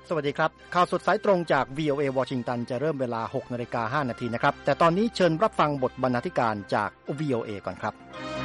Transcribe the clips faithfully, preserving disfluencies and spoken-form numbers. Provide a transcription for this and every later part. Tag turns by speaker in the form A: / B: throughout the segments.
A: สวัสดีครับข่าวสดสายตรงจาก วี โอ เอ วอชิงตันจะเริ่มเวลา หกนาฬิกาห้านาทีนะครับแต่ตอนนี้เชิญรับฟังบทบรรณาธิการจาก วี โอ เอ ก่อนครับ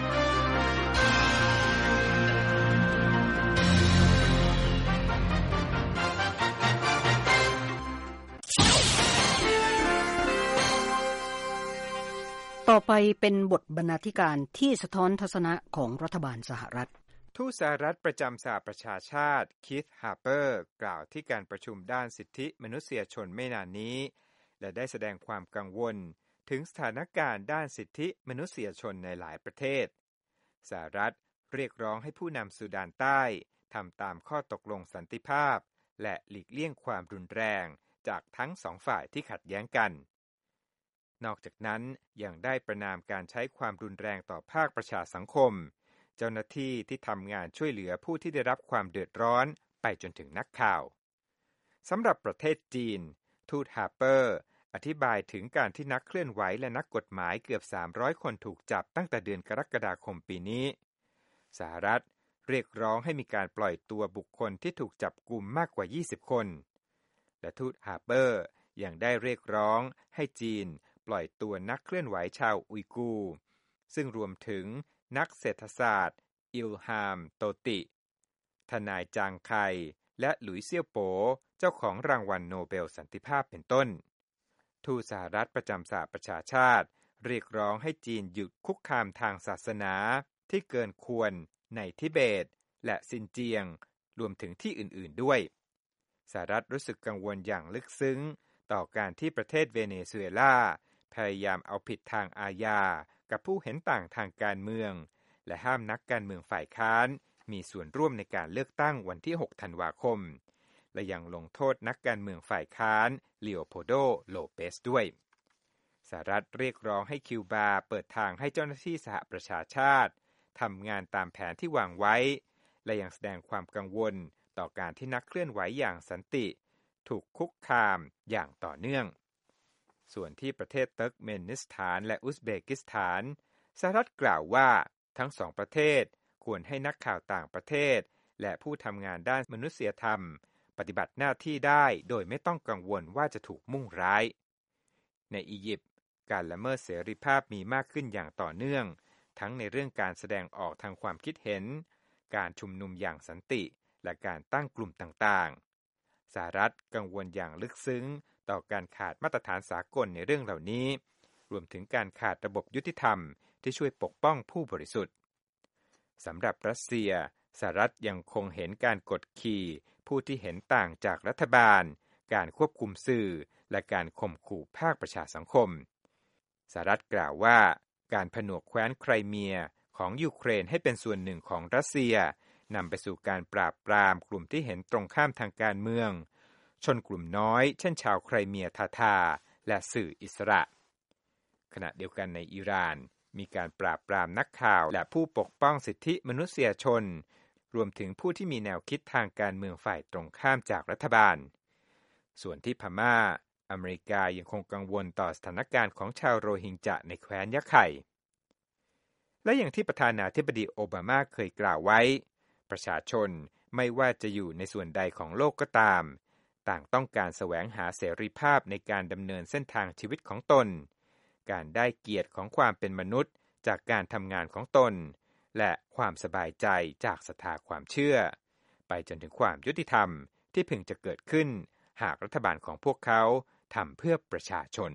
B: ต่อไปเป็นบทบรรณาธิการที่สะท้อนทัศนะของรัฐบาลสหรัฐ
C: ทูตสหรัฐประจำสหประชาชาติคีธ ฮาร์เปอร์กล่าวที่การประชุมด้านสิทธิมนุษยชนไม่นานนี้และได้แสดงความกังวลถึงสถานการณ์ด้านสิทธิมนุษยชนในหลายประเทศสหรัฐเรียกร้องให้ผู้นำซูดานใต้ทำตามข้อตกลงสันติภาพและหลีกเลี่ยงความรุนแรงจากทั้งสองฝ่ายที่ขัดแย้งกันนอกจากนั้นยังได้ประณามการใช้ความรุนแรงต่อภาคประชาสังคมเจ้าหน้าที่ที่ทำงานช่วยเหลือผู้ที่ได้รับความเดือดร้อนไปจนถึงนักข่าวสำหรับประเทศจีนทูตฮาร์เปอร์อธิบายถึงการที่นักเคลื่อนไหวและนักกฎหมายเกือบสามร้อยคนถูกจับตั้งแต่เดือนกรกฎาคมปีนี้สหรัฐเรียกร้องให้มีการปล่อยตัวบุคคลที่ถูกจับกุมมากกว่ายี่สิบคนและทูตฮาร์เปอร์ยังได้เรียกร้องให้จีนปล่อยตัวนักเคลื่อนไหวชาวอุยกูร์ซึ่งรวมถึงนักเศรษฐศาสตร์อิลฮามโตติทนายจางไคและหลุยเซี่ยวโป๋เจ้าของรางวัลโนเบลสันติภาพเป็นต้นทูตสหรัฐประจำสหประชาชาติเรียกร้องให้จีนหยุดคุกคามทางศาสนาที่เกินควรในทิเบตและซินเจียงรวมถึงที่อื่นๆด้วยสหรัฐรู้สึกกังวลอย่างลึกซึ้งต่อการที่ประเทศเวเนซุเอลาพยายามเอาผิดทางอาญากับผู้เห็นต่างทางการเมืองและห้ามนักการเมืองฝ่ายค้านมีส่วนร่วมในการเลือกตั้งวันที่หกธันวาคมและยังลงโทษนักการเมืองฝ่ายค้านลีโอโพโดโลเปสด้วยสหรัฐเรียกร้องให้คิวบาเปิดทางให้เจ้าหน้าที่สหประชาชาติทำงานตามแผนที่วางไว้และยังแสดงความกังวลต่อการที่นักเคลื่อนไหวอย่างสันติถูกคุกคามอย่างต่อเนื่องส่วนที่ประเทศเติร์กเมนิสถานและอุซเบกิสถานสหรัฐกล่าวว่าทั้งสองประเทศควรให้นักข่าวต่างประเทศและผู้ทำงานด้านมนุษยธรรมปฏิบัติหน้าที่ได้โดยไม่ต้องกังวลว่าจะถูกมุ่งร้ายในอียิปต์การละเมิดเสรีภาพมีมากขึ้นอย่างต่อเนื่องทั้งในเรื่องการแสดงออกทางความคิดเห็นการชุมนุมอย่างสันติและการตั้งกลุ่มต่างๆสหรัฐกังวลอย่างลึกซึ้งต่อการขาดมาตรฐานสากลในเรื่องเหล่านี้รวมถึงการขาดระบบยุติธรรมที่ช่วยปกป้องผู้บริสุทธิ์สำหรับรัสเซียสหรัฐยังคงเห็นการกดขี่ผู้ที่เห็นต่างจากรัฐบาลการควบคุมสื่อและการข่มขู่ภาคประชาสังคมสหรัฐกล่าวว่าการผนวกแคว้นไครเมียของยูเครนให้เป็นส่วนหนึ่งของรัสเซียนำไปสู่การปราบปรามกลุ่มที่เห็นตรงข้ามทางการเมืองชนกลุ่มน้อยเช่นชาวไครเมียทาทาและสื่ออิสระขณะเดียวกันในอิหร่านมีการปราบปรามนักข่าวและผู้ปกป้องสิทธิมนุษยชนรวมถึงผู้ที่มีแนวคิดทางการเมืองฝ่ายตรงข้ามจากรัฐบาลส่วนที่พม่าอเมริกายังคงกังวลต่อสถานการณ์ของชาวโรฮิงญะในแคว้นยะไข่และอย่างที่ประธานาธิบดีโอบามาเคยกล่าวไว้ประชาชนไม่ว่าจะอยู่ในส่วนใดของโลกก็ตามต่างต้องการแสวงหาเสรีภาพในการดำเนินเส้นทางชีวิตของตนการได้เกียรติของความเป็นมนุษย์จากการทำงานของตนและความสบายใจจากศรัทธาความเชื่อไปจนถึงความยุติธรรมที่พึงจะเกิดขึ้นหากรัฐบาลของพวกเขาทำเพื่อประชาชน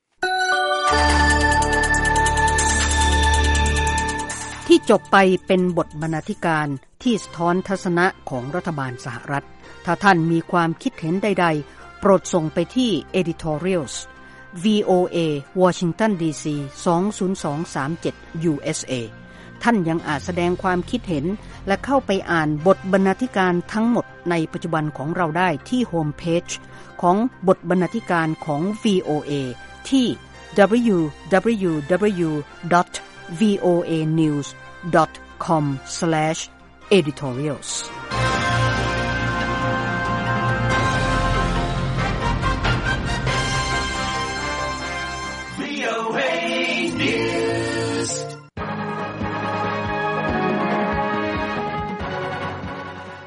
B: ที่จบไปเป็นบทบรรณาธิการที่สะท้อนทัศนะของรัฐบาลสหรัฐถ้าท่านมีความคิดเห็นใดๆโปรดส่งไปที่ editorials วี โอ เอ Washington ดี ซี สอง ศูนย์ สอง สาม เจ็ด ยู เอส เอ ท่านยังอาจแสดงความคิดเห็นและเข้าไปอ่านบทบรรณาธิการทั้งหมดในปัจจุบันของเราได้ที่โฮมเพจของบทบรรณาธิการของ วี โอ เอ ที่ ดับเบิลยู ดับเบิลยู ดับเบิลยู ดอท วี โอ เอ นิวส์ ดอท คอม สแลช เอดิทอเรียลส์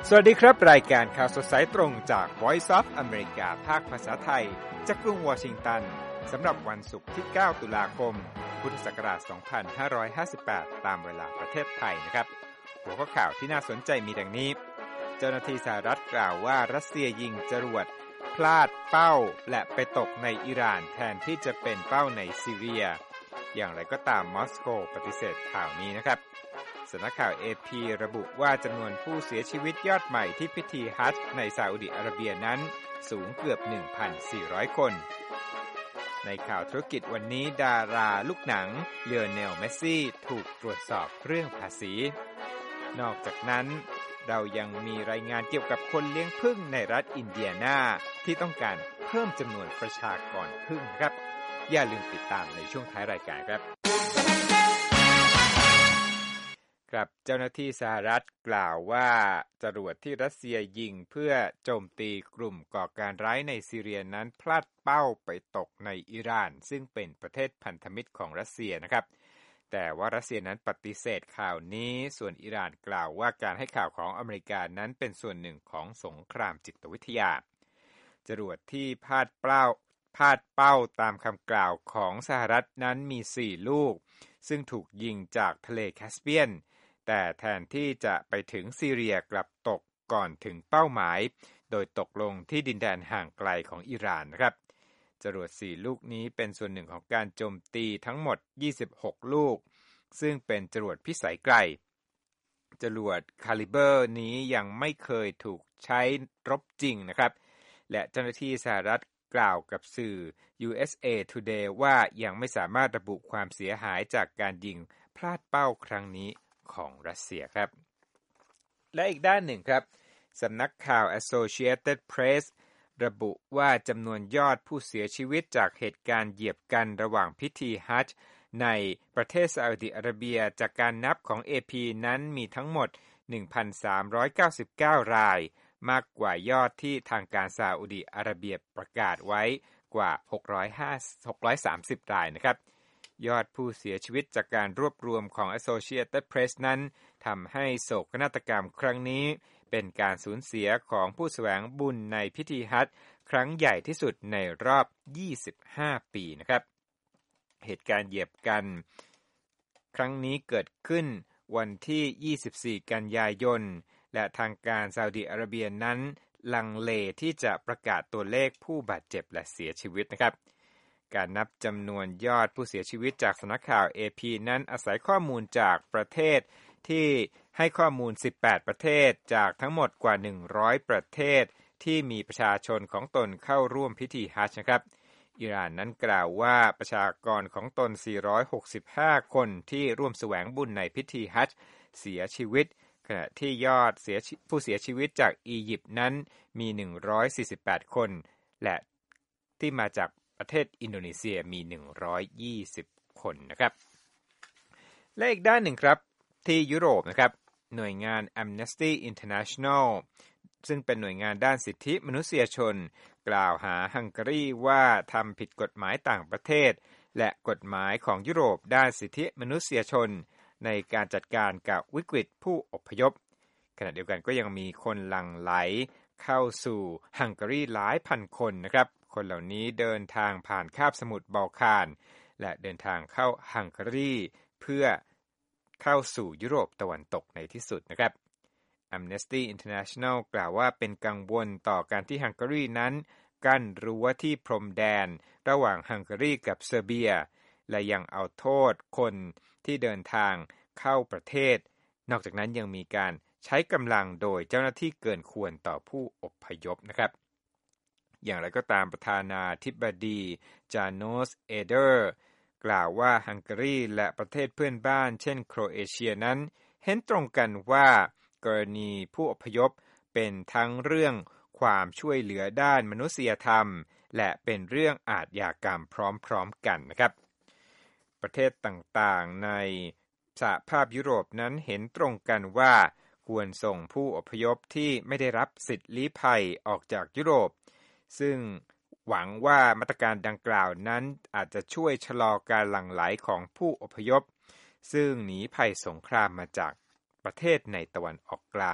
C: สวัสดีครับรายการข่าวสดสายตรงจาก Voice of America ภาคภาษาไทยจากกรุงวอชิงตันสำหรับวันศุกร์ที่เก้าตุลาคมพุทธศักราชสองพันห้าร้อยห้าสิบแปดตามเวลาประเทศไทยนะครับหัวข้อข่าวที่น่าสนใจมีดังนี้เจ้าหน้าที่สหรัฐกล่าวว่ารัสเซียยิงจรวดพลาดเป้าและไปตกในอิหร่านแทนที่จะเป็นเป้าในซีเรียอย่างไรก็ตามมอสโกปฏิเสธข่าวนี้นะครับสำนักข่าว เอ พี ระบุว่าจำนวนผู้เสียชีวิตยอดใหม่ที่พิธีฮัจญ์ในซาอุดิอาระเบียนั้นสูงเกือบ หนึ่งพันสี่ร้อย คนในข่าวธุรกิจวันนี้ดาราลูกหนังเลโอเนล เมสซี่ถูกตรวจสอบเรื่องภาษีนอกจากนั้นเรายังมีรายงานเกี่ยวกับคนเลี้ยงผึ้งในรัฐอินเดียนาที่ต้องการเพิ่มจำนวนประชากรผึ้งครับอย่าลืมติดตามในช่วงท้ายรายการครับครับเจ้าหน้าที่สหรัฐกล่าวว่าจรวดที่รัสเซียยิงเพื่อโจมตีกลุ่มก่อการร้ายในซีเรียนั้นพลาดเป้าไปตกในอิหร่านซึ่งเป็นประเทศพันธมิตรของรัสเซียนะครับแต่ว่ารัสเซียนั้นปฏิเสธข่าวนี้ส่วนอิหร่านกล่าวว่าการให้ข่าวของอเมริกานั้นเป็นส่วนหนึ่งของสงครามจิตวิทยาจรวดที่พลาดเป้าพลาดเป้าตามคำกล่าวของสหรัฐนั้นมีสี่ลูกซึ่งถูกยิงจากทะเลแคสเปียนแต่แทนที่จะไปถึงซีเรียกลับตกก่อนถึงเป้าหมายโดยตกลงที่ดินแดนห่างไกลของอิหร่านนะครับจรวดสี่ลูกนี้เป็นส่วนหนึ่งของการโจมตีทั้งหมดยี่สิบหกลูกซึ่งเป็นจรวดพิสัยไกลจรวดคาลิเบอร์นี้ยังไม่เคยถูกใช้รบจริงนะครับและเจ้าหน้าที่สหรัฐกล่าวกับสื่อ ยู เอส เอ Today ว่ายังไม่สามารถระบุความเสียหายจากการยิงพลาดเป้าครั้งนี้ของรัสเซียครับและอีกด้านหนึ่งครับสำนักข่าว Associated Press ระบุว่าจำนวนยอดผู้เสียชีวิตจากเหตุการณ์เหยียบกันระหว่างพิธีฮัจญ์ในประเทศซาอุดิอาระเบียจากการนับของ เอ พี นั้นมีทั้งหมด หนึ่งพันสามร้อยเก้าสิบเก้า รายมากกว่ายอดที่ทางการซาอุดิอาระเบียประกาศไว้กว่าหกร้อยสามสิบรายนะครับยอดผู้เสียชีวิตจากการรวบรวมของ Associated Press นั้นทำให้โศกนาฏกรรมครั้งนี้เป็นการสูญเสียของผู้แสวงบุญในพิธีฮัจญ์ครั้งใหญ่ที่สุดในรอบยี่สิบห้าปีนะครับเหตุการณ์เหยียบกันครั้งนี้เกิดขึ้นวันที่ยี่สิบสี่กันยายนและทางการซาอุดิอาระเบียนั้นลังเลที่จะประกาศตัวเลขผู้บาดเจ็บและเสียชีวิตนะครับการนับจำนวนยอดผู้เสียชีวิตจากสำนักข่าว เอ พี นั้นอาศัยข้อมูลจากประเทศที่ให้ข้อมูลสิบแปดประเทศจากทั้งหมดกว่าหนึ่งร้อยประเทศที่มีประชาชนของตนเข้าร่วมพิธีฮัจญ์นะครับอิหร่านนั้นกล่าวว่าประชากรของตนสี่ร้อยหกสิบห้าคนที่ร่วมแสวงบุญในพิธีฮัจญ์เสียชีวิตขณะที่ยอดเสียผู้เสียชีวิตจากอียิปต์นั้นมีหนึ่งร้อยสี่สิบแปดคนและที่มาจากประเทศอินโดนีเซียมีหนึ่งร้อยยี่สิบคนนะครับและอีกด้านหนึ่งครับที่ยุโรปนะครับหน่วยงาน Amnesty International ซึ่งเป็นหน่วยงานด้านสิทธิมนุษยชนกล่าวหาฮังการีว่าทำผิดกฎหมายต่างประเทศและกฎหมายของยุโรปด้านสิทธิมนุษยชนในการจัดการกับวิกฤตผู้อพยพขณะเดียวกันก็ยังมีคนหลั่งไหลเข้าสู่ฮังการีหลายพันคนนะครับคนเหล่านี้เดินทางผ่านคาบสมุทรบอลข่านและเดินทางเข้าฮังการีเพื่อเข้าสู่ยุโรปตะวันตกในที่สุดนะครับ Amnesty International กล่าวว่าเป็นกังวลต่อการที่ฮังการีนั้นกั้นรั้วที่พรมแดนระหว่างฮังการีกับเซอร์เบียและยังเอาโทษคนที่เดินทางเข้าประเทศนอกจากนั้นยังมีการใช้กำลังโดยเจ้าหน้าที่เกินควรต่อผู้อพยพนะครับอย่างไรก็ตามประธานาธิบดีจาโนส เอเดอร์กล่าวว่าฮังการีและประเทศเพื่อนบ้านเช่นโครเอเชียนั้นเห็นตรงกันว่ากรณีผู้อพยพเป็นทั้งเรื่องความช่วยเหลือด้านมนุษยธรรมและเป็นเรื่องอาชญากรรมพร้อมๆกันนะครับประเทศต่างๆในสหภาพยุโรปนั้นเห็นตรงกันว่าควรส่งผู้อพยพที่ไม่ได้รับสิทธิลี้ภัยออกจากยุโรปซึ่งหวังว่ามาตรการดังกล่าวนั้นอาจจะช่วยชะลอการหลั่งไหลของผู้อพยพซึ่งหนีภัยสงครามมาจากประเทศในตะวันออกกลาง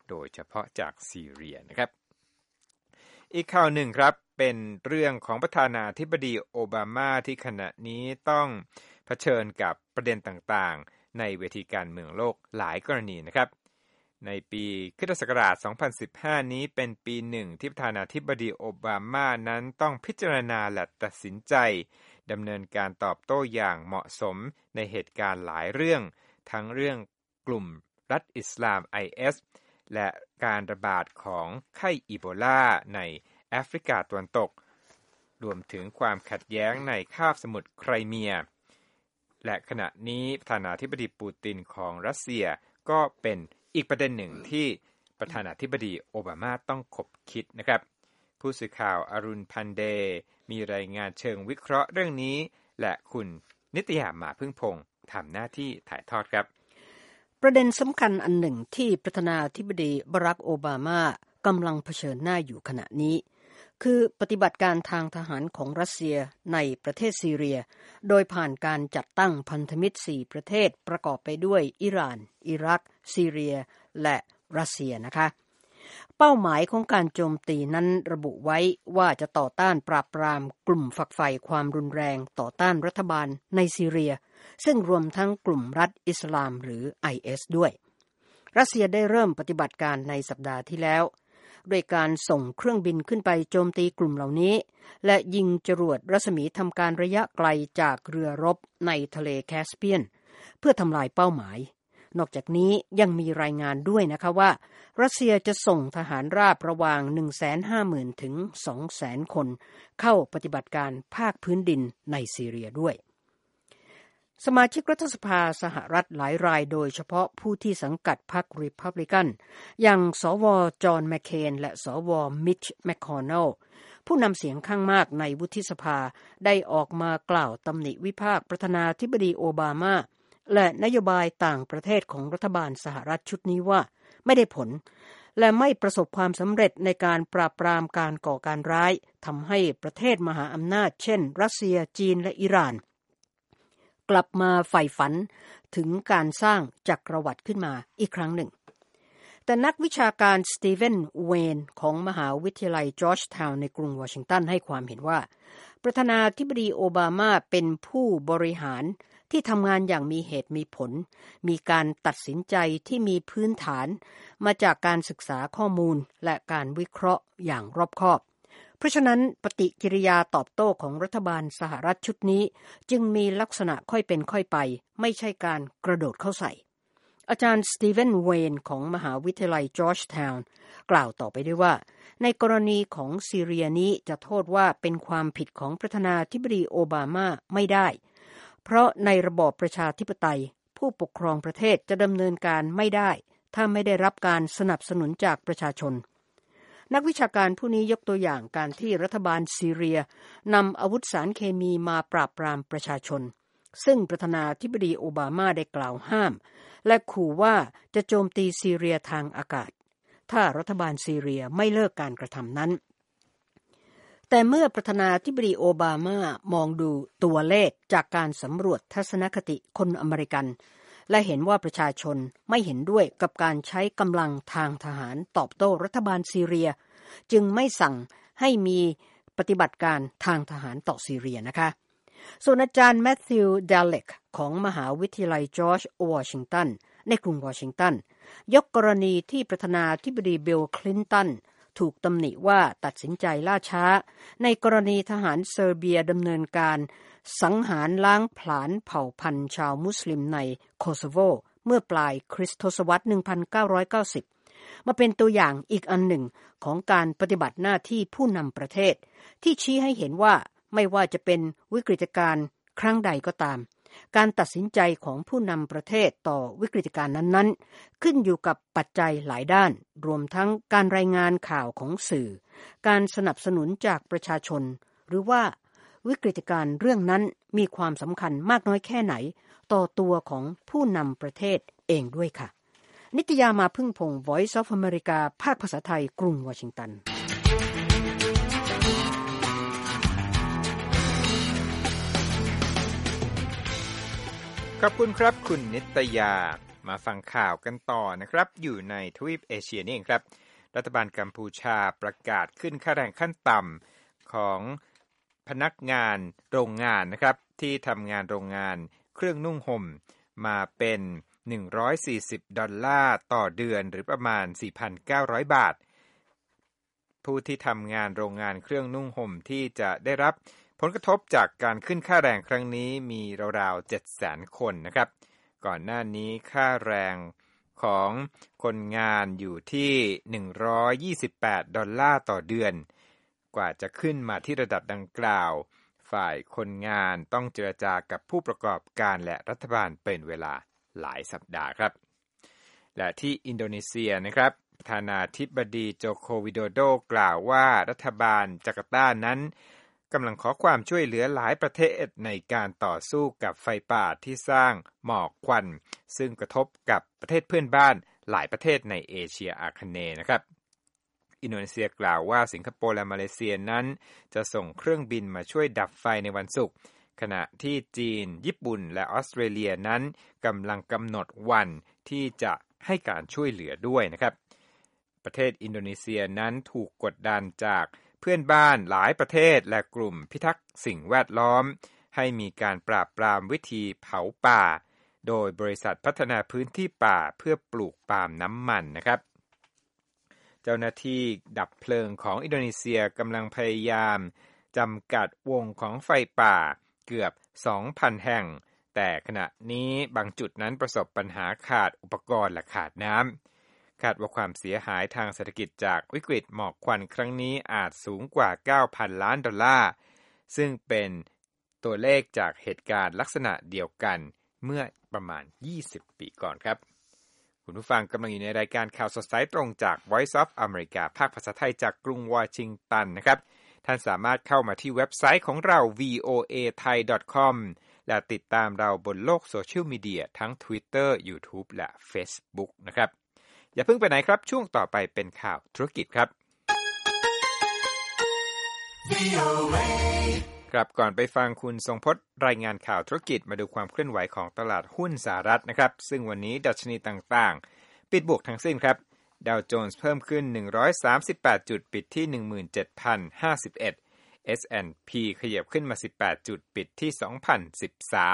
C: โดยเฉพาะจากซีเรียนะครับอีกข่าวหนึ่งครับเป็นเรื่องของประธานาธิบดีโอบามาที่ขณะนี้ต้องเผชิญกับประเด็นต่างๆในเวทีการเมืองโลกหลายกรณีนะครับในปีคริสตศักราชสองพันสิบห้านี้เป็นปีหนึ่งที่ประธานาธิบดีโอบามานั้นต้องพิจารณาและตัดสินใจดำเนินการตอบโต้อย่างเหมาะสมในเหตุการณ์หลายเรื่องทั้งเรื่องกลุ่มรัฐอิสลาม ไอ เอส และการระบาดของไข้อีโบลาในแอฟริกาตะวันตกรวมถึงความขัดแย้งในคาบสมุทรไครเมียและขณะนี้ประธานาธิบดีปูตินของรัสเซียก็เป็นอีกประเด็นหนึ่งที่ประธานาธิบดีโอบามาต้องคบคิดนะครับผู้สื่อข่าวอรุณพันเดมีรายงานเชิงวิเคราะห์เรื่องนี้และคุณนิตยามาพึ่งพงษ์ทำหน้าที่ถ่ายทอดครับ
B: ประเด็นสำคัญอันหนึ่งที่ประธานาธิบดีบารักโอบามากำลังเผชิญหน้าอยู่ขณะนี้คือปฏิบัติการทางทหารของรัสเซียในประเทศซีเรียโดยผ่านการจัดตั้งพันธมิตรสี่ประเทศประกอบไปด้วยอิหร่านอิรักซีเรียและรัสเซียนะคะเป้าหมายของการโจมตีนั้นระบุไว้ว่าจะต่อต้านปราบปรามกลุ่มฝักใฝ่ความรุนแรงต่อต้านรัฐบาลในซีเรียซึ่งรวมทั้งกลุ่มรัฐอิสลามหรือ ไอ เอส ด้วยรัสเซียได้เริ่มปฏิบัติการในสัปดาห์ที่แล้วด้วยการส่งเครื่องบินขึ้นไปโจมตีกลุ่มเหล่านี้และยิงจรวดรัศมีทำการระยะไกลจากเรือรบในทะเลแคสเปียนเพื่อทำลายเป้าหมายนอกจากนี้ยังมีรายงานด้วยนะคะว่ารัสเซียจะส่งทหารราบระหว่าง หนึ่งแสนห้าหมื่น ถึง สองแสน คนเข้าปฏิบัติการภาคพื้นดินในซีเรียด้วยสมาชิกรัฐสภาสหรัฐหลายรายโดยเฉพาะผู้ที่สังกัดพรรครีพับลิกันอย่างสวจอห์นแมคเคนและสวมิชแมคคอนเนลผู้นำเสียงข้างมากในวุฒิสภาได้ออกมากล่าวตำหนิวิพากษ์ประธานาธิบดีโอบามาและนโยบายต่างประเทศของรัฐบาลสหรัฐชุดนี้ว่าไม่ได้ผลและไม่ประสบความสำเร็จในการปราบปรามการก่อการร้ายทำให้ประเทศมหาอำนาจเช่นรัสเซียจีนและอิหร่านกลับมาใฝ่ฝันถึงการสร้างจักรวรรดิขึ้นมาอีกครั้งหนึ่งแต่นักวิชาการสตีเวนเวนของมหาวิทยาลัยจอร์จทาวน์ในกรุงวอชิงตันให้ความเห็นว่าประธานาธิบดีโอบามาเป็นผู้บริหารที่ทำงานอย่างมีเหตุมีผลมีการตัดสินใจที่มีพื้นฐานมาจากการศึกษาข้อมูลและการวิเคราะห์อย่างรอบคอบเพราะฉะนั้นปฏิกิริยาตอบโต้ของรัฐบาลสหรัฐชุดนี้จึงมีลักษณะค่อยเป็นค่อยไปไม่ใช่การกระโดดเข้าใส่อาจารย์สตีเวนเวนของมหาวิทยาลัยจอร์จทาวน์กล่าวต่อไปด้วยว่าในกรณีของซีเรียนี้จะโทษว่าเป็นความผิดของประธานาธิบดีโอบามาไม่ได้เพราะในระบอบประชาธิปไตยผู้ปกครองประเทศจะดำเนินการไม่ได้ถ้าไม่ได้รับการสนับสนุนจากประชาชนนักวิชาการผู้นี้ยกตัวอย่างการที่รัฐบาลซีเรียนำอาวุธสารเคมีมาปราบปรามประชาชนซึ่งประธานาธิบดีโอบามาได้กล่าวห้ามและขู่ว่าจะโจมตีซีเรียทางอากาศถ้ารัฐบาลซีเรียไม่เลิกการกระทำนั้นแต่เมื่อประธานาธิบดีโอบามามองดูตัวเลขจากการสำรวจทัศนคติคนอเมริกันและเห็นว่าประชาชนไม่เห็นด้วยกับการใช้กำลังทางทหารตอบโต้รัฐบาลซีเรียจึงไม่สั่งให้มีปฏิบัติการทางทหารต่อซีเรียนะคะส่วนอาจารย์แมทธิวเดลเล็กของมหาวิทยาลัยจอร์จวอชิงตันในกรุงวอชิงตันยกกรณีที่ประธานาธิบดีบิลคลินตันถูกตำหนิว่าตัดสินใจล่าช้าในกรณีทหารเซอร์เบียดำเนินการสังหารล้างผลาญเผ่าพันธุ์ชาวมุสลิมในโคโซโวเมื่อปลายคริสตศตวรรษหนึ่งพันเก้าร้อยเก้าสิบมาเป็นตัวอย่างอีกอันหนึ่งของการปฏิบัติหน้าที่ผู้นำประเทศที่ชี้ให้เห็นว่าไม่ว่าจะเป็นวิกฤตการณ์ครั้งใดก็ตามการตัดสินใจของผู้นำประเทศต่อวิกฤตการณ์นั้นๆขึ้นอยู่กับปัจจัยหลายด้านรวมทั้งการรายงานข่าวของสื่อการสนับสนุนจากประชาชนหรือว่าวิกฤตการณ์เรื่องนั้นมีความสำคัญมากน้อยแค่ไหนต่อตัวของผู้นำประเทศเองด้วยค่ะนิตยามาพึ่งพงศ์ Voice of America ภาคภาษาไทยกรุงวอชิงตัน
C: ขอบคุณครับคุณนิตยามาฟังข่าวกันต่อนะครับอยู่ในทวีปเอเชียนี่เองครับรัฐบาลกัมพูชาประกาศขึ้นค่าแรงขั้นต่ำของพนักงานโรงงานนะครับที่ทำงานโรงงานเครื่องนุ่งห่มมาเป็นหนึ่งร้อยสี่สิบดอลลาร์ต่อเดือนหรือประมาณ สี่พันเก้าร้อย บาทผู้ที่ทำงานโรงงานเครื่องนุ่งห่มที่จะได้รับผลกระทบจากการขึ้นค่าแรงครั้งนี้มีราวๆ เจ็ดแสน คนนะครับก่อนหน้านี้ค่าแรงของคนงานอยู่ที่หนึ่งร้อยยี่สิบแปดดอลลาร์ต่อเดือนกว่าจะขึ้นมาที่ระดับดังกล่าวฝ่ายคนงานต้องเจรจากับผู้ประกอบการและรัฐบาลเป็นเวลาหลายสัปดาห์ครับและที่อินโดนีเซียนะครับประธานาธิบดีโจโควิโดโดกล่าวว่ารัฐบาลจาการ์ตานั้นกำลังขอความช่วยเหลือหลายประเทศในการต่อสู้กับไฟป่าที่สร้างหมอกควันซึ่งกระทบกับประเทศเพื่อนบ้านหลายประเทศในเอเชียอาคเนย์นะครับอินโดนีเซียกล่าวว่าสิงคโปร์และมาเลเซียนั้นจะส่งเครื่องบินมาช่วยดับไฟในวันศุกร์ขณะที่จีนญี่ปุ่นและออสเตรเลียนั้นกำลังกำหนดวันที่จะให้การช่วยเหลือด้วยนะครับประเทศอินโดนีเซียนั้นถูกกดดันจากเพื่อนบ้านหลายประเทศและกลุ่มพิทักษ์สิ่งแวดล้อมให้มีการปราบปรามวิธีเผาป่าโดยบริษัทพัฒนาพื้นที่ป่าเพื่อปลูกปาล์มน้ำมันนะครับเจ้าหน้าที่ดับเพลิงของอินโดนีเซียกำลังพยายามจำกัดวงของไฟป่าเกือบ สองพัน แห่งแต่ขณะนี้บางจุดนั้นประสบปัญหาขาดอุปกรณ์และขาดน้ำคาดว่าความเสียหายทางเศรษฐกิจจากวิกฤตหมอกควันครั้งนี้อาจสูงกว่า เก้าพัน ล้านดอลลาร์ซึ่งเป็นตัวเลขจากเหตุการณ์ลักษณะเดียวกันเมื่อประมาณยี่สิบปีก่อนครับคุณผู้ฟังกำลังอยู่ในรายการข่าวสดสายตรงจาก Voice of America ภาคภาษาไทยจากกรุงวอชิงตันนะครับท่านสามารถเข้ามาที่เว็บไซต์ของเรา วี โอ เอ ไทย ดอท คอม และติดตามเราบนโลกโซเชียลมีเดียทั้ง Twitter YouTube และ Facebook นะครับอย่าเพิ่งไปไหนครับช่วงต่อไปเป็นข่าวธุรกิจครับครับก่อนไปฟังคุณทรงพจน์รายงานข่าวธุรกิจมาดูความเคลื่อนไหวของตลาดหุ้นสหรัฐนะครับซึ่งวันนี้ดัชนีต่างๆปิดบวกทั้งสิ้นครับดาวโจนส์เพิ่มขึ้นหนึ่งร้อยสามสิบแปดจุดปิดที่ หนึ่งหมื่นเจ็ดพันห้าสิบเอ็ด เอส แอนด์ พี ขยับขึ้นมาสิบแปดจุดปิดที่ สองพันสิบสาม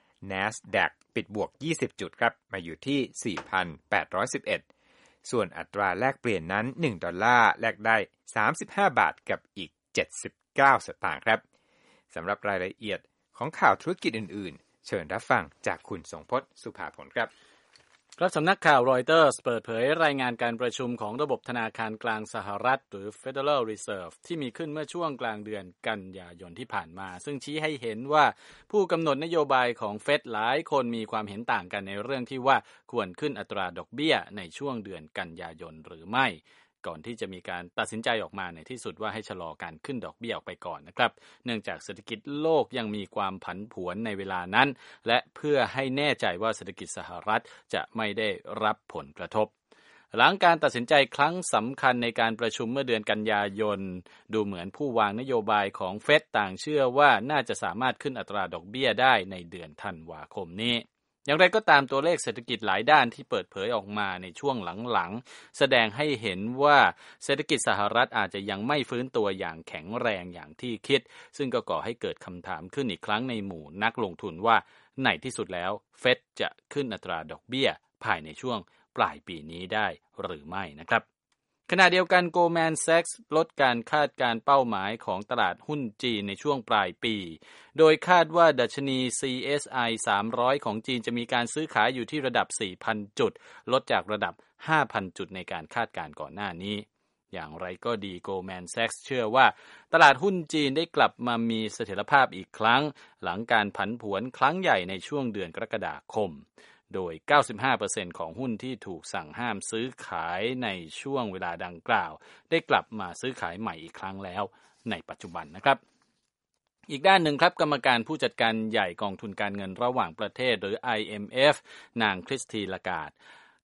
C: NASDAQ ปิดบวกยี่สิบจุดครับมาอยู่ที่ สี่พันแปดร้อยสิบเอ็ดส่วนอัตราแลกเปลี่ยนนั้นหนึ่งดอลลาร์แลกได้สามสิบห้าบาทกับอีกเจ็ดสิบเก้าสตางค์ครับสำหรับรายละเอียดของข่าวธุรกิจอื่นๆเชิญรับฟังจากคุณทรงพจน์สุภาผลครับ
D: ครับสำนักข่าวรอยเตอร์สเปิดเผยรายงานการประชุมของระบบธนาคารกลางสหรัฐหรือ Federal Reserve ที่มีขึ้นเมื่อช่วงกลางเดือนกันยายนที่ผ่านมาซึ่งชี้ให้เห็นว่าผู้กำหนดนโยบายของเฟดหลายคนมีความเห็นต่างกันในเรื่องที่ว่าควรขึ้นอัตราดอกเบี้ยในช่วงเดือนกันยายนหรือไม่ก่อนที่จะมีการตัดสินใจออกมาในที่สุดว่าให้ชะลอการขึ้นดอกเบี้ยออกไปก่อนนะครับเนื่องจากเศรษฐกิจโลกยังมีความผันผวนในเวลานั้นและเพื่อให้แน่ใจว่าเศรษฐกิจสหรัฐจะไม่ได้รับผลกระทบหลังการตัดสินใจครั้งสำคัญในการประชุมเมื่อเดือนกันยายนดูเหมือนผู้วางนโยบายของเฟดต่างเชื่อว่าน่าจะสามารถขึ้นอัตราดอกเบี้ยได้ในเดือนธันวาคมนี้อย่างไรก็ตามตัวเลขเศรษฐกิจหลายด้านที่เปิดเผยออกมาในช่วงหลังๆแสดงให้เห็นว่าเศรษฐกิจสหรัฐอาจจะยังไม่ฟื้นตัวอย่างแข็งแรงอย่างที่คิดซึ่งก็ก่อให้เกิดคำถามขึ้นอีกครั้งในหมู่นักลงทุนว่าในที่สุดแล้วเฟดจะขึ้นอัตราดอกเบี้ยภายในช่วงปลายปีนี้ได้หรือไม่นะครับขณะเดียวกัน Goldman Sachs ลดการคาดการเป้าหมายของตลาดหุ้นจีนในช่วงปลายปีโดยคาดว่าดัชนี ซี เอส ไอ สามร้อยของจีนจะมีการซื้อขายอยู่ที่ระดับ สี่พัน จุดลดจากระดับ ห้าพัน จุดในการคาดการณ์ก่อนหน้านี้อย่างไรก็ดี Goldman Sachs เชื่อว่าตลาดหุ้นจีนได้กลับมามีเสถียรภาพอีกครั้งหลังการผันผวนครั้งใหญ่ในช่วงเดือนกรกฎาคมโดย เก้าสิบห้าเปอร์เซ็นต์ ของหุ้นที่ถูกสั่งห้ามซื้อขายในช่วงเวลาดังกล่าวได้กลับมาซื้อขายใหม่อีกครั้งแล้วในปัจจุบันนะครับอีกด้านหนึ่งครับกรรมการผู้จัดการใหญ่กองทุนการเงินระหว่างประเทศหรือ ไอ เอ็ม เอฟ นางคริสตีน ลาการ์ด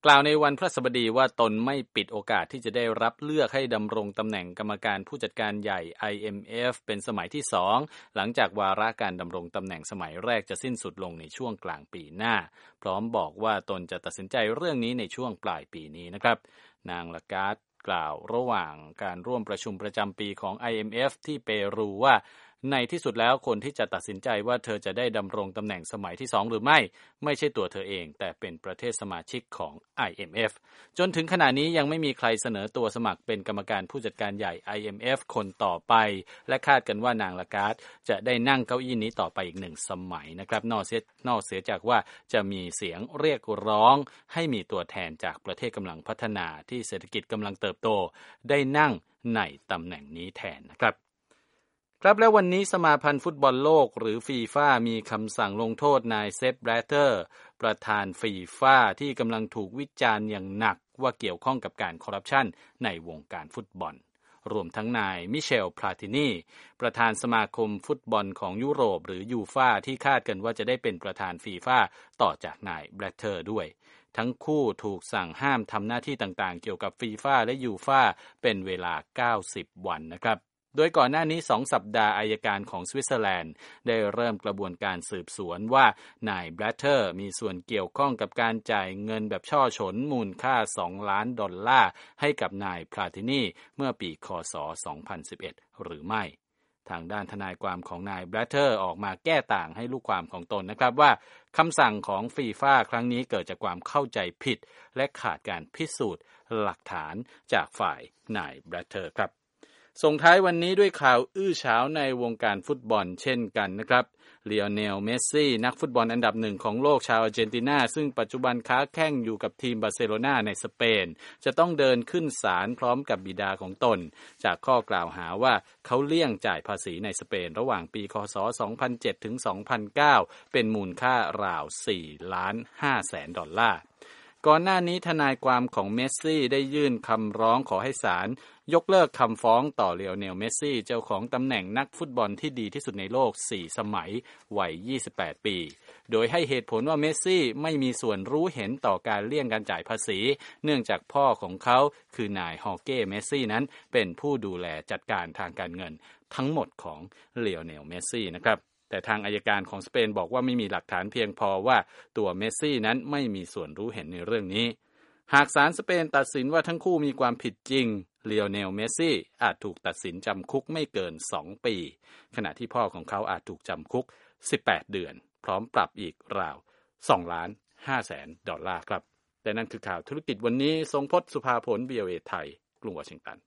D: กล่าวในวันพฤหัสบดีว่าตนไม่ปิดโอกาสที่จะได้รับเลือกให้ดำรงตำแหน่งกรรมการผู้จัดการใหญ่ ไอ เอ็ม เอฟ เป็นสมัยที่สองหลังจากวาระการดำรงตำแหน่งสมัยแรกจะสิ้นสุดลงในช่วงกลางปีหน้าพร้อมบอกว่าตนจะตัดสินใจเรื่องนี้ในช่วงปลายปีนี้นะครับนางลาการ์ดกล่าวระหว่างการร่วมประชุมประจำปีของ ไอ เอ็ม เอฟ ที่เปรูว่าในที่สุดแล้วคนที่จะตัดสินใจว่าเธอจะได้ดำรงตำแหน่งสมัยที่สองหรือไม่ไม่ใช่ตัวเธอเองแต่เป็นประเทศสมาชิกของ ไอ เอ็ม เอฟ จนถึงขณะนี้ยังไม่มีใครเสนอตัวสมัครเป็นกรรมการผู้จัดการใหญ่ ไอ เอ็ม เอฟ คนต่อไปและคาดกันว่านางลาการ์ดจะได้นั่งเก้าอี้นี้ต่อไปอีกหนึ่งสมัยนะครับนอกเสียนอกเสียจากว่าจะมีเสียงเรียกร้องให้มีตัวแทนจากประเทศกำลังพัฒนาที่เศรษฐกิจกำลังเติบโตได้นั่งในตำแหน่งนี้แทนนะครับครับและวันนี้สมาพันธ์ฟุตบอลโลกหรือฟีฟ่ามีคำสั่งลงโทษนายเซป แบลตเตอร์ประธานฟีฟ่าที่กำลังถูกวิจารณ์อย่างหนักว่าเกี่ยวข้องกับการคอร์รัปชันในวงการฟุตบอลรวมทั้งนายมิเชล พลาตินีประธานสมาคมฟุตบอลของยุโรปหรือยูฟ่าที่คาดกันว่าจะได้เป็นประธานฟีฟ่าต่อจากนายแบลตเตอร์ด้วยทั้งคู่ถูกสั่งห้ามทำหน้าที่ต่างๆเกี่ยวกับฟีฟ่าและยูฟ่าเป็นเวลาเก้าสิบวันนะครับโดยก่อนหน้านี้สองสัปดาห์อัยการของสวิตเซอร์แลนด์ได้เริ่มกระบวนการสืบสวนว่านายแบลตเตอร์มีส่วนเกี่ยวข้องกับการจ่ายเงินแบบช่อฉนมูลค่าสองล้านดอลลาร์ให้กับนายพลาตินีเมื่อปีค.ศ. สองพันสิบเอ็ดหรือไม่ทางด้านทนายความของนายแบลตเตอร์ออกมาแก้ต่างให้ลูกความของตนนะครับว่าคำสั่งของฟีฟ่าครั้งนี้เกิดจากความเข้าใจผิดและขาดการพิสูจน์หลักฐานจากฝ่ายนายแบลตเตอร์ครับส่งท้ายวันนี้ด้วยข่าวอื้อฉาวในวงการฟุตบอลเช่นกันนะครับลีโอเนล เมสซี่นักฟุตบอลอันดับหนึ่งของโลกชาวอาร์เจนตินาซึ่งปัจจุบันค้าแข่งอยู่กับทีมบาร์เซโลนาในสเปนจะต้องเดินขึ้นศาลพร้อมกับบิดาของตนจากข้อกล่าวหาว่าเขาเลี่ยงจ่ายภาษีในสเปนระหว่างปีค.ศ. สองพันเจ็ดถึงสองพันเก้าเป็นมูลค่าราวสี่ล้านห้าแสนดอลลาร์ก่อนหน้านี้ทนายความของเมสซี่ได้ยื่นคำร้องขอให้ศาลยกเลิกคำฟ้องต่อลีโอเนล เมสซี่เจ้าของตำแหน่งนักฟุตบอลที่ดีที่สุดในโลกสี่สมัยวัยยี่สิบแปดปีโดยให้เหตุผลว่าเมสซี่ไม่มีส่วนรู้เห็นต่อการเลี่ยงการจ่ายภาษีเนื่องจากพ่อของเขาคือนายฮอเก้ เมสซี่นั้นเป็นผู้ดูแลจัดการทางการเงินทั้งหมดของลีโอเนล เมสซี่นะครับแต่ทางอัยการของสเปนบอกว่าไม่มีหลักฐานเพียงพอว่าตัวเมสซี่นั้นไม่มีส่วนรู้เห็นในเรื่องนี้หากศาลสเปนตัดสินว่าทั้งคู่มีความผิดจริงลีโอเนล เมสซี่อาจถูกตัดสินจำคุกไม่เกินสองปีขณะที่พ่อของเขาอาจถูกจำคุกสิบแปดเดือนพร้อมปรับอีกราวสองล้านห้าแสนดอลลาร์ครับแต่นั่นคือข่าวธุรกิจวันนี้ทรงพจน์สุภาผล วี โอ เอ ไทยกรุงวอชิงตัน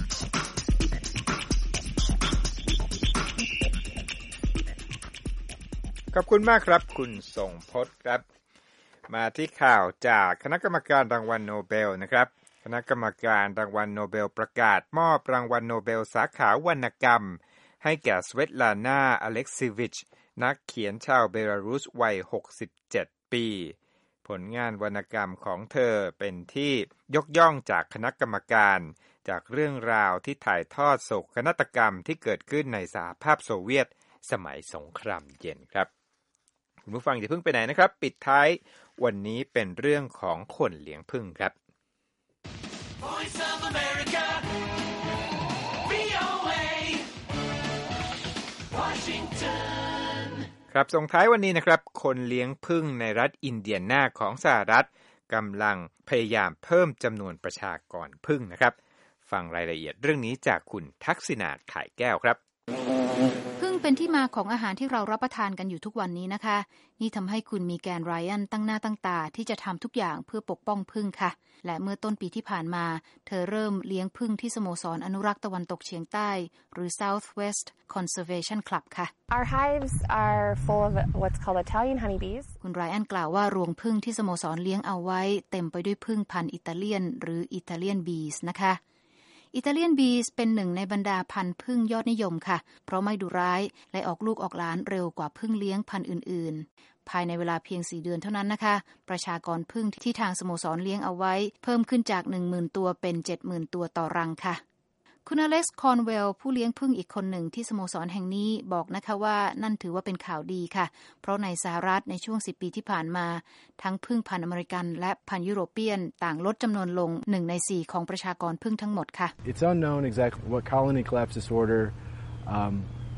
C: ขอบคุณมากครับคุณทรงพจน์ครับมาที่ข่าวจากคณะกรรมการรางวัลโนเบลนะครับคณะกรรมการรางวัลโนเบลประกาศมอบรางวัลโนเบลสาขาวรรณกรรมให้แก่สเวตลานา อเล็กซีวิชนักเขียนชาวเบลารุสวัยหกสิบเจ็ดปีผลงานวรรณกรรมของเธอเป็นที่ยกย่องจากคณะกรรมการจากเรื่องราวที่ถ่ายทอดโศกนาฏกรรมที่เกิดขึ้นในสหภาพโซเวียตสมัยสงครามเย็นครับคุณผู้ฟังอย่าเพิ่งไปไหนนะครับปิดท้ายวันนี้เป็นเรื่องของคนเลี้ยงผึ้งครับ Voice of America วี โอ เอ Washington ครับส่งท้ายวันนี้นะครับคนเลี้ยงผึ้งในรัฐอินเดียนาของสหรัฐกำลังพยายามเพิ่มจำนวนประชากรผึ้งนะครับฟังรายละเอียดเรื่องนี้จากคุณทักษิณา ข่ายแก้วครับ
E: ผึ้งเป็นที่มาของอาหารที่เรารับประทานกันอยู่ทุกวันนี้นะคะนี่ทำให้คุณมีแกนไรอันตั้งหน้าตั้งตาที่จะทำทุกอย่างเพื่อปกป้องผึ้งค่ะและเมื่อต้นปีที่ผ่านมาเธอเริ่มเลี้ยงผึ้งที่สโมสรอนุรักษ์ตะวันตกเฉียงใต้หรือ Southwest Conservation Club ค่ะ
F: Our hives are full of what's called Italian honeybees
E: คุณไรอันกล่าวว่ารวงผึ้งที่สโมสรเลี้ยงเอาไว้เต็มไปด้วยผึ้งพันธุ์อิตาเลียนหรือ Italian bees นะคะอิตาเลียนบีสเป็นหนึ่งในบรรดาพันธุ์ผึ้งยอดนิยมค่ะเพราะไม่ดุร้ายและออกลูกออกหลานเร็วกว่าผึ้งเลี้ยงพันธุ์อื่นๆภายในเวลาเพียงสี่เดือนเท่านั้นนะคะประชากรผึ้งที่ทางสโมสรเลี้ยงเอาไว้เพิ่มขึ้นจาก หนึ่งหมื่น ตัวเป็น เจ็ดหมื่น ตัวต่อรังค่ะคุณอเล็กซ์คอนเวลผู้เลี้ยงผึ้งอีกคนหนึ่งที่สโมสรแห่งนี้บอกนะคะว่านั่นถือว่าเป็นข่าวดีค่ะเพราะในสหรัฐในช่วงสิบปีที่ผ่านมาทั้งผึ้งพันธุ์อเมริกันและพันธุ์ยุโรเปียนต่างลดจำนวนลงหนึ่งในสี่ของประชากรผึ้งทั้งหมดค่ะ
G: It's unknown exactly what colony collapse disorder um,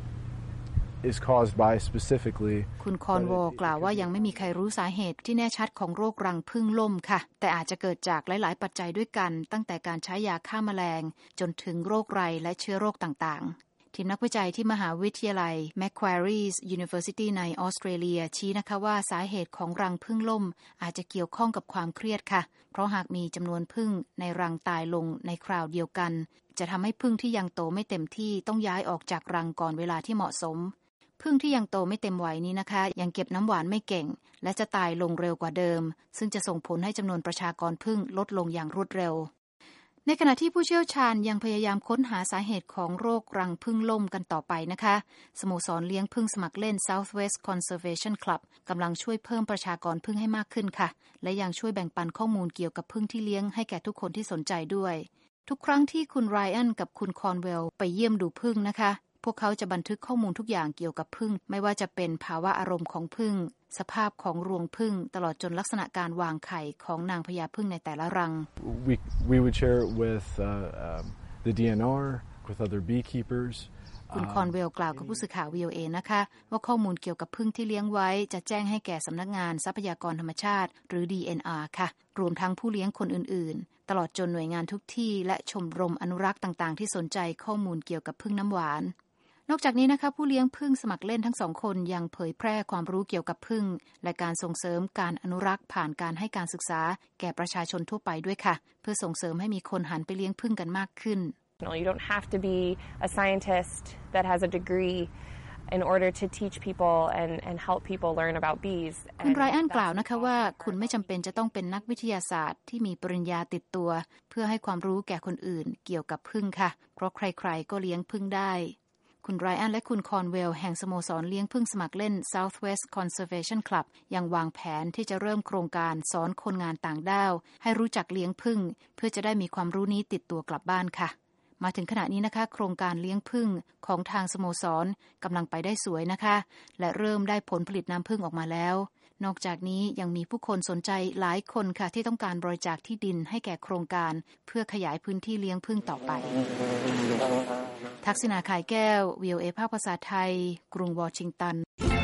G: is caused by specifically
E: คุณคอนวอลกล่าวว่ายังไม่มีใครรู้สาเหตุที่แน่ชัดของโรครังผึ้งล่มค่ะแต่อาจจะเกิดจากหลายๆปัจจัยด้วยกันตั้งแต่การใช้ยาฆ่าแมลงจนถึงโรคไรและเชื้อโรคต่างๆทีมนักวิจัยที่มหาวิทยาลัย Macquarie University ในออสเตรเลียชี้นะคะว่าสาเหตุของรังผึ้งล่มอาจจะเกี่ยวข้องกับความเครียดค่ะเพราะหากมีจำนวนผึ้งในรังตายลงในคราวเดียวกันจะทำให้ผึ้งที่ยังโตไม่เต็มที่ต้องย้ายออกจากรังก่อนเวลาที่เหมาะสมผึ้งที่ยังโตไม่เต็มวัยนี้นะคะยังเก็บน้ำหวานไม่เก่งและจะตายลงเร็วกว่าเดิมซึ่งจะส่งผลให้จำนวนประชากรผึ้งลดลงอย่างรวดเร็วในขณะที่ผู้เชี่ยวชาญยังพยายามค้นหาสาเหตุของโรครังผึ้งล่มกันต่อไปนะคะสโมสรเลี้ยงผึ้งสมัครเล่น Southwest Conservation Club กำลังช่วยเพิ่มประชากรผึ้งให้มากขึ้นค่ะและยังช่วยแบ่งปันข้อมูลเกี่ยวกับผึ้งที่เลี้ยงให้แก่ทุกคนที่สนใจด้วยทุกครั้งที่คุณไรอันกับคุณคอนเวลไปเยี่ยมดูผึ้งนะคะพวกเขาจะบันทึกข้อมูลทุกอย่างเกี่ยวกับผึ้งไม่ว่าจะเป็นภาวะอารมณ์ของผึ้งสภาพของรวงผึ้งตลอดจนลักษณะการวางไข่ของนางพญาผึ้งในแต่ละรัง
G: we we would share it with uh, um, the ดี เอ็น อาร์ with other beekeepers
E: คุณคอนเวลกล่าวกับผู้สื่อข่าว วี โอ เอ นะคะว่าข้อมูลเกี่ยวกับผึ้งที่เลี้ยงไว้จะแจ้งให้แก่สำนักงานทรัพยากรธรรมชาติหรือ ดี เอ็น อาร์ ค่ะรวมทั้งผู้เลี้ยงคนอื่นๆตลอดจนหน่วยงานทุกที่และชมรมอนุรักษ์ต่างๆที่สนใจข้อมูลเกี่ยวกับผึ้งน้ำหวานนอกจากนี้นะคะผู้เลี้ยงผึ้งสมัครเล่นทั้งสองคนยังเผยแพร่ความรู้เกี่ยวกับผึ้งและการส่งเสริมการอนุรักษ์ผ่านการให้การศึกษาแก่ประชาชนทั่วไปด้วยค่ะเพื่อส่งเสริมให้มีคนหันไปเลี้ยงผึ้งกันมากขึ้น
F: You don't have to be a scientist that has a degree in order to teach people and and help people learn about bees
E: คุณไรอันกล่าวนะคะว่าคุณไม่จำเป็นจะต้องเป็นนักวิทยาศาสตร์ที่มีปริญญาติดตัวเพื่อให้ความรู้แก่คนอื่นเกี่ยวกับผึ้งค่ะเพราะใครๆก็เลี้ยงผึ้งได้คุณไรอันและคุณคอนเวลแห่งสโมสรเลี้ยงผึ้งสมัครเล่น Southwest Conservation Club ยังวางแผนที่จะเริ่มโครงการสอนคนงานต่างด้าวให้รู้จักเลี้ยงผึ้งเพื่อจะได้มีความรู้นี้ติดตัวกลับบ้านค่ะมาถึงขณะนี้นะคะโครงการเลี้ยงผึ้งของทางสโมสรกำลังไปได้สวยนะคะและเริ่มได้ผลผลิตน้ำผึ้งออกมาแล้วนอกจากนี้ยังมีผู้คนสนใจหลายคนค่ะที่ต้องการบริจาคที่ดินให้แก่โครงการเพื่อขยายพื้นที่เลี้ยงผึ้งต่อไปทักษิณา ข่ายแก้ว วี โอ เอ ภาคภาษาไทยกรุงวอชิงตัน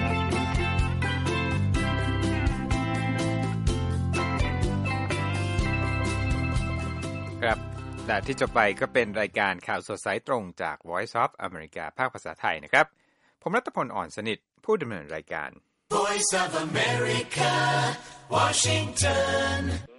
C: ครับและที่จบไปก็เป็นรายการข่าวสดสายตรงจาก Voice of America ภาคภาษาไทยนะครับผมรัตพล อ่อนสนิทผู้ดำเนินรายการ
H: Voice of America Washington